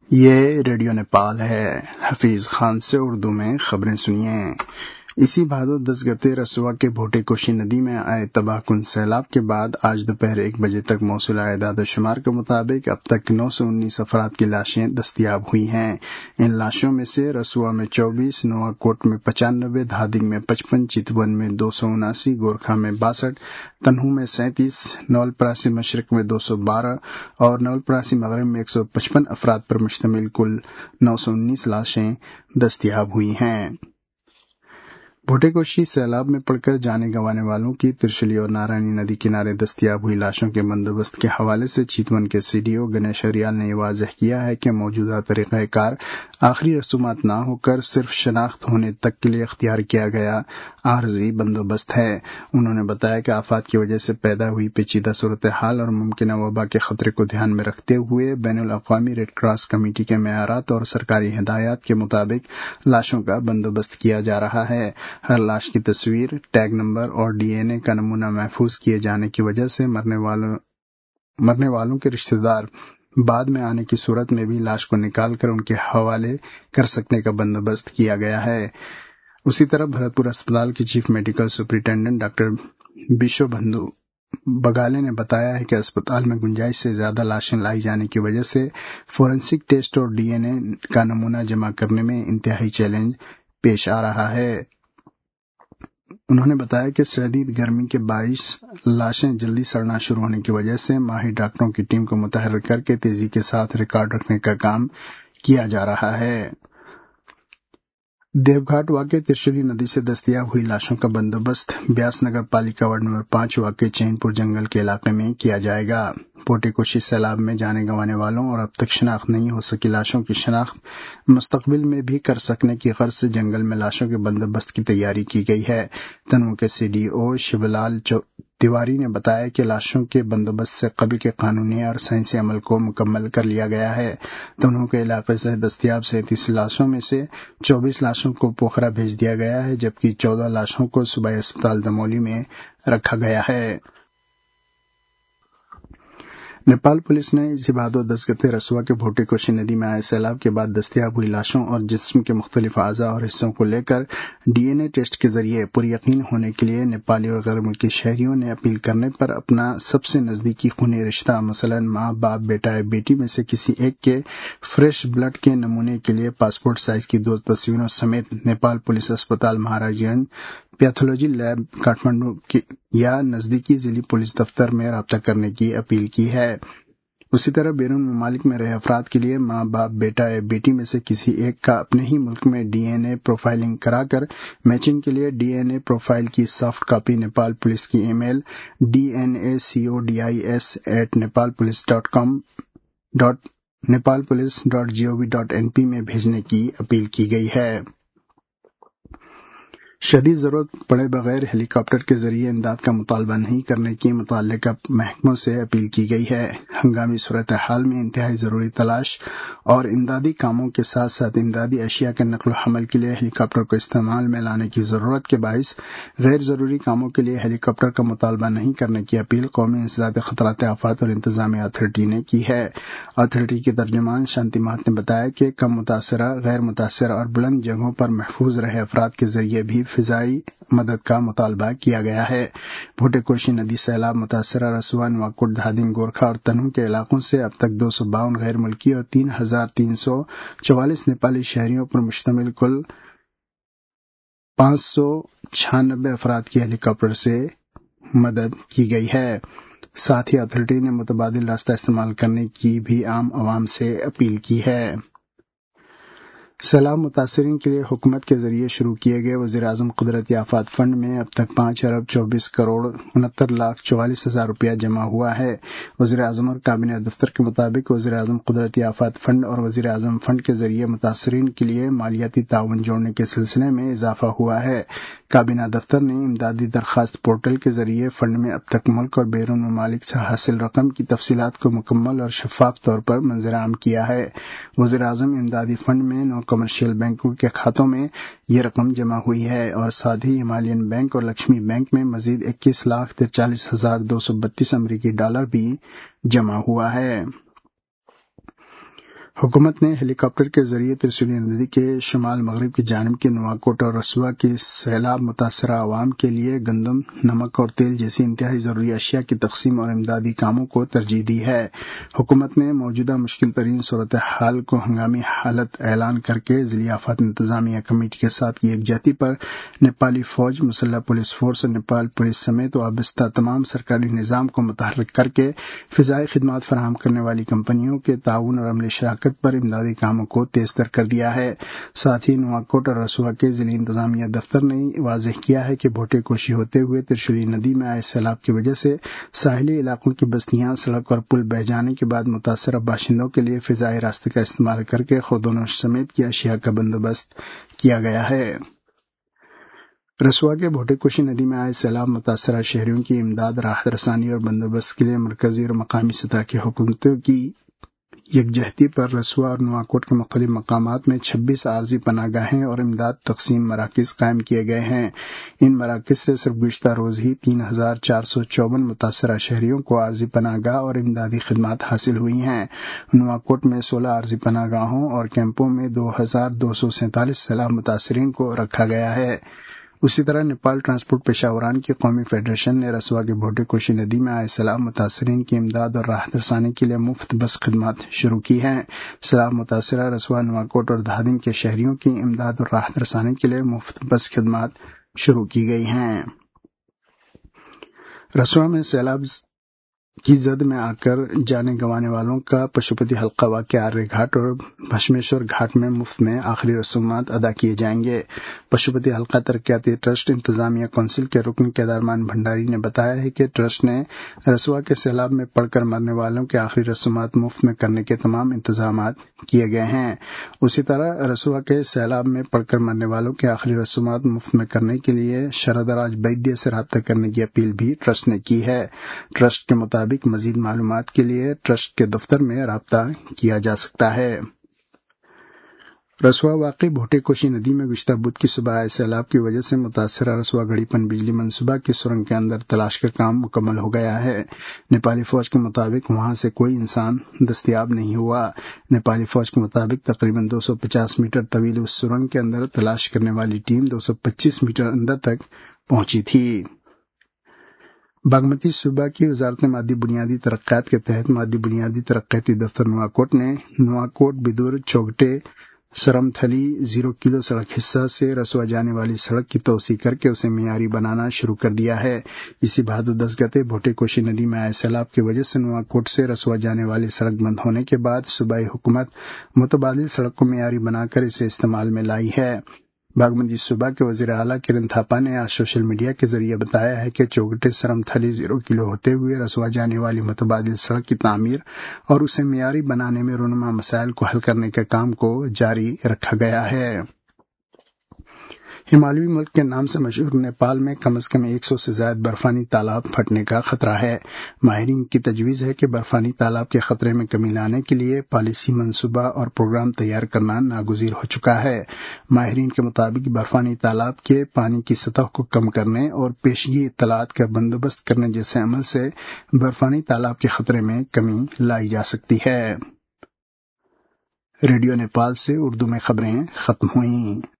یہ ریڈیو نیپال ہے۔ حفیظ خان سے اردو میں خبریں سنیے۔ اسی بھادو 10 گتے رسوا کے بھوٹے کوشی ندی میں آئے تباہ کن سیلاب کے بعد آج دوپہر 1 بجے تک موصولہ اعداد و شمار کے مطابق اب تک 919 افراد کی لاشیں دستیاب ہوئی ہیں۔ ان لاشوں میں سے رسوا میں 24، نوا کوٹ میں 95، دھادنگ میں 55، چتون میں 279، گورکھا میں 62، تنہو میں 37، نولپراسی مشرق میں 212 اور نولپراسی مغرب میں 155 افراد پر مشتمل کل 919 لاشیں دستیاب ہوئی ہیں۔ بھوٹے کوشی سیلاب میں پڑ کر جانیں گنوانے والوں کی ترشلی اور نارائنی ندی کنارے دستیاب ہوئی لاشوں کے بندوبست کے حوالے سے چیتون کے سی ڈی او گنیش ہریال نے یہ واضح کیا ہے کہ موجودہ طریقہ کار آخری رسومات نہ ہو کر صرف شناخت ہونے تک کے لیے اختیار کیا گیا عارضی بندوبست ہے۔ انہوں نے بتایا کہ آفات کی وجہ سے پیدا ہوئی پیچیدہ صورتحال اور ممکنہ وبا کے خطرے کو دھیان میں رکھتے ہوئے بین الاقوامی ریڈ کراس کمیٹی کے معیارات اور سرکاری ہدایات کے مطابق لاشوں کا بندوبست کیا جا رہا ہے۔ ہر لاش کی تصویر، ٹیگ نمبر اور ڈی این اے کا نمونہ محفوظ کیے جانے کی وجہ سے مرنے والوں کے رشتہ دار بعد میں آنے کی صورت میں بھی لاش کو نکال کر ان کے حوالے کر سکنے کا بندوبست کیا گیا ہے۔ اسی طرح بھرت پور اسپتال کے chief medical superintendent doctor Bishwa Bandhu Bagale نے بتایا ہے کہ اسپتال میں گنجائش سے زیادہ لاشیں لائی جانے کی وجہ سے فورینسک ٹیسٹ اور ڈی این اے کا نمونہ جمع کرنے میں انتہائی چیلنج پیش آ رہا ہے۔ انہوں نے بتایا کہ شدید گرمی کے باعث لاشیں جلدی سڑنا شروع ہونے کی وجہ سے ماہر ڈاکٹروں کی ٹیم کو متحرک کر کے تیزی کے ساتھ ریکارڈ رکھنے کا کام کیا جا رہا ہے۔ دیوگھاٹ واقع ترشلی ندی سے دستیاب ہوئی لاشوں کا بندوبست بیاس نگر پالیکا وارڈ نمبر 5 واقع چین پور جنگل کے علاقے میں کیا جائے گا۔ بھوٹے کوشی سیلاب میں جانے گنوانے والوں اور اب تک شناخت نہیں ہو سکی لاشوں کی شناخت مستقبل میں بھی کر سکنے کی غرض سے جنگل میں لاشوں کے بندوبست کی تیاری کی گئی ہے۔ تنوع کے سی ڈی او شیو لال تیواری نے بتایا کہ لاشوں کے بندوبست سے قبل کے قانونی اور سائنسی عمل کو مکمل کر لیا گیا ہے۔ تنوع کے علاقے سے دستیاب 37 لاشوں میں سے 24 لاشوں کو پوکھرا بھیج دیا گیا ہے، جبکہ 14 لاشوں کو صوبائی اسپتال دمولی میں رکھا گیا ہے۔ نیپال پولیس نے اسی بھادو 10 گتے رسوا کے بھوٹے کوشی ندی میں آئے سیلاب کے بعد دستیاب ہوئی لاشوں اور جسم کے مختلف اعضاء اور حصوں کو لے کر ڈی این اے ٹیسٹ کے ذریعے پر یقین ہونے کے لیے نیپالی اور غیر ملکی شہریوں نے اپیل کرنے پر اپنا سب سے نزدیکی خونی رشتہ مثلا ماں، باپ، بیٹا یا بیٹی میں سے کسی ایک کے فریش بلڈ کے نمونے کے لیے پاسپورٹ سائز کی 2 تصویروں سمیت نیپال پولیس اسپتال مہاراج گنج پیتھولوجی لیب کاٹمانڈو یا نزدیکی ضلعی پولیس دفتر میں رابطہ کرنے کی اپیل کی ہے۔ اسی طرح بیرون ممالک میں رہے افراد کے لیے ماں، باپ، بیٹا یا بیٹی میں سے کسی ایک کا اپنے ہی ملک میں ڈی این اے پروفائلنگ کرا کر میچنگ کے لیے ڈی این اے پروفائل کی سافٹ کاپی نیپال پولیس کی ای میل dnacodis@nepalpolice.gov.np میں بھیجنے کی اپیل کی گئی ہے۔ شدید ضرورت پڑے بغیر ہیلی کاپٹر کے ذریعے امداد کا مطالبہ نہیں کرنے کی متعلقہ محکموں سے اپیل کی گئی ہے۔ ہنگامی صورتحال میں انتہائی ضروری تلاش اور امدادی کاموں کے ساتھ ساتھ امدادی اشیاء کے نقل و حمل کے لیے ہیلی کاپٹر کو استعمال میں لانے کی ضرورت کے باعث غیر ضروری کاموں کے لیے ہیلی کاپٹر کا مطالبہ نہیں کرنے کی اپیل قومی انسداد خطرات آفات اور انتظامیہ اتھارٹی نے کی ہے۔ اتھارٹی کے ترجمان شانتی مہات نے بتایا کہ کم متاثرہ، غیر متاثرہ اور بلند جگہوں پر محفوظ رہے افراد کے ذریعے بھی فضائی مدد کا مطالبہ کیا گیا ہے۔ بھوٹے کوشی ندی سیلاب متاثرہ رسوا، نواکوٹ، دھادنگ، گورکھا اور تنہو کے علاقوں سے اب تک 252 غیر ملکی اور 3344 نیپالی شہریوں پر مشتمل کل 596 افراد کی ہیلی کاپٹر سے مدد کی گئی ہے۔ ساتھ ہی اتھارٹی نے متبادل راستہ استعمال کرنے کی بھی عام عوام سے اپیل کی ہے۔ سیلاب متاثرین کے لیے حکومت کے ذریعے شروع کیے گئے وزیر اعظم قدرتی آفات فنڈ میں اب تک 5,24,69,44,000 روپیہ جمع ہوا ہے۔ وزیر اعظم اور کابینہ دفتر کے مطابق وزیر اعظم قدرتی آفات فنڈ اور وزیر اعظم فنڈ کے ذریعے متاثرین کے لیے مالیاتی تعاون جوڑنے کے سلسلے میں اضافہ ہوا ہے۔ کابینہ دفتر نے امدادی درخواست پورٹل کے ذریعے فنڈ میں اب تک ملک اور بیرون ممالک سے حاصل رقم کی تفصیلات کو مکمل اور شفاف طور پر منظر عام کیا ہے۔ وزیر اعظم امدادی فنڈ میں 9 کمرشل بینکوں کے کھاتوں میں یہ رقم جمع ہوئی ہے اور ساتھ ہی ہمالین بینک اور لکشمی بینک میں مزید 21,43,232 امریکی ڈالر بھی جمع ہوا ہے۔ حکومت نے ہیلی کاپٹر کے ذریعے ترسولی ندی کے شمال مغرب کی جانب کے نواکوٹ اور رسوا کی سیلاب متاثرہ عوام کے لیے گندم، نمک اور تیل جیسی انتہائی ضروری اشیاء کی تقسیم اور امدادی کاموں کو ترجیح دی ہے۔ حکومت نے موجودہ مشکل ترین صورتحال کو ہنگامی حالت اعلان کر کے ضلعی آفات انتظامیہ کمیٹی کے ساتھ یکجہتی پر نیپالی فوج، مسلح پولیس فورس اور نیپال پولیس سمیت وابستہ تمام سرکاری نظام کو متحرک کر کے فضائی خدمات فراہم کرنے والی کمپنیوں کے تعاون اور عملی شراکت پر امدادی کاموں کو تیز تر کر دیا ہے۔ ساتھ ہی نواکوٹ اور رسوا کے ضلعی انتظامیہ دفتر نے واضح کیا ہے کہ بھوٹے کوشی ہوتے ہوئے ترشولی ندی میں آئے سیلاب کی وجہ سے ساحلی علاقوں کی بستیاں، سڑک اور پل بہہ جانے کے بعد متاثرہ باشندوں کے لیے فضائی راستے کا استعمال کر کے خود و نوش سمیت کی اشیاء کا بندوبست کیا گیا ہے۔ رسوا کے بھوٹے کوشی ندی میں آئے سیلاب متاثرہ شہریوں کی امداد، راحت رسانی اور بندوبست کے لیے مرکزی اور مقامی سطح کی حکومتوں کی یکجہتی پر رسوا اور نواکوٹ کے مختلف مقامات میں 26 عارضی پناہ گاہیں اور امداد تقسیم مراکز قائم کیے گئے ہیں۔ ان مراکز سے صرف گزشتہ روز ہی 3454 متاثرہ شہریوں کو عارضی پناہ گاہ اور امدادی خدمات حاصل ہوئی ہیں۔ نواکوٹ میں 16 عارضی پناہ گاہوں اور کیمپوں میں 2247 سیلاب متاثرین کو رکھا گیا ہے۔ اسی طرح نیپال ٹرانسپورٹ پیشہ وران کی قومی فیڈریشن نے رسوا کے بھوٹے کوشی ندی میں آئے سیلاب متاثرین کی امداد اور راحت رسانی کے لیے مفت بس خدمات شروع کی ہیں۔ سیلاب متاثرہ رسوا، نواکوٹ اور دہادن کے شہریوں کی امداد اور راحت رسانی کے لیے مفت بس خدمات شروع کی گئی ہیں۔ رسوا میں سیلاب کی زد میں آ کر جانیں گنوانے والوں کا پشوپتی حلقہ واقع آریہ گھاٹ اور بھشمیشور گھاٹ میں مفت میں آخری رسومات ادا کیے جائیں گے۔ پشوپتی حلقہ ترقیاتی ٹرسٹ انتظامیہ کونسل کے رکن کیدارمان بھنڈاری نے بتایا ہے کہ ٹرسٹ نے رسوا کے سیلاب میں پڑ کر مرنے والوں کے آخری رسومات مفت میں کرنے کے تمام انتظامات کیے گئے ہیں۔ اسی طرح رسوا کے سیلاب میں پڑ کر مرنے والوں کے آخری رسومات مفت میں کرنے کے لیے شردراج بیدیہ سے رابطہ کرنے کی اپیل بھی ٹرسٹ نے کی ہے۔ ٹرسٹ کے مطابق مزید معلومات کے لیے ٹرسٹ کے دفتر میں رابطہ کیا جا سکتا ہے۔ رسوا واقع بھوٹے کوشی ندی میں گزشتہ بدھ کی صبح آئے سیلاب کی وجہ سے متاثرہ رسوا گڑھی پن بجلی منصوبہ کی سرنگ کے اندر تلاش کا کام مکمل ہو گیا ہے۔ نیپالی فوج کے مطابق وہاں سے کوئی انسان دستیاب نہیں ہوا۔ نیپالی فوج کے مطابق تقریباً 250 میٹر طویل اس سرنگ کے اندر تلاش کرنے والی ٹیم 225 میٹر اندر تک پہنچی تھی۔ باگمتی صوبہ کی وزارت مادی بنیادی ترقیات کے تحت مادی بنیادی ترقیاتی دفتر نواکوٹ نے نواکوٹ بدور چوگٹے سرم تھلی 0 کلو سڑک حصہ سے رسوا جانے والی سڑک کی توسیع کر کے اسے معیاری بنانا شروع کر دیا ہے۔ اسی بھادر 10 گتے بھوٹے کوشی ندی میں آئے سیلاب کی وجہ سے نواکوٹ سے رسوا جانے والی سڑک بند ہونے کے بعد صوبائی حکومت متبادل سڑک کو معیاری بنا کر اسے استعمال میں لائی ہے۔ باگمتی صوبہ کے وزیر اعلیٰ کرن تھاپا نے آج سوشل میڈیا کے ذریعے بتایا ہے کہ چوگٹے سرم تھلی 0 کلو ہوتے ہوئے رسوا جانے والی متبادل سڑک کی تعمیر اور اسے معیاری بنانے میں رونما مسائل کو حل کرنے کے کام کو جاری رکھا گیا ہے۔ ہمالیائی ملک کے نام سے مشہور نیپال میں کم از کم 100 سے زائد برفانی تالاب پھٹنے کا خطرہ ہے۔ ماہرین کی تجویز ہے کہ برفانی تالاب کے خطرے میں کمی لانے کے لیے پالیسی منصوبہ اور پروگرام تیار کرنا ناگزیر ہو چکا ہے۔ ماہرین کے مطابق برفانی تالاب کے پانی کی سطح کو کم کرنے اور پیشگی اطلاعات کا بندوبست کرنے جیسے عمل سے برفانی تالاب کے خطرے میں کمی لائی جا سکتی ہے۔ ریڈیو نیپال سے اردو میں خبریں ختم ہوئیں۔